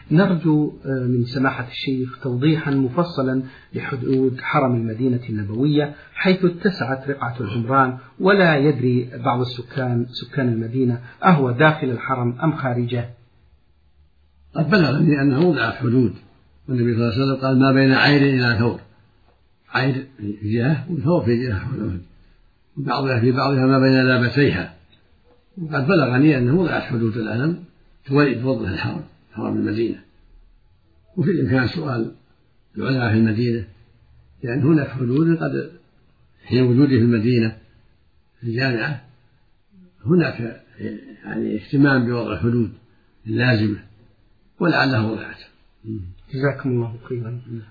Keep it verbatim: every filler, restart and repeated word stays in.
نرجو من سماحة الشيخ توضيحا مفصلا لحدود حرم المدينة النبوية، حيث اتسعت رقعة العمران ولا يدري بعض السكان سكان المدينة أهو داخل الحرم أم خارجه. قد بلغني أنه وضعت حدود، والنبي صلى الله عليه وسلم قال: ما بين عير إلى ثور، عير في جهة وثور في جهة، وبعضها في بعضها ما بين لابتيها. وقد بلغني أنه وضعت حدود الآن توضح الحرم، حرم المدينة. وفي الإمكان سؤال العلماء في المدينة، لأن هناك حدود قد حين وجودي في المدينة في الجامعة هناك يعني اهتمام بوضع الحدود اللازمة، ولعله وضعت. جزاكم الله خيرا.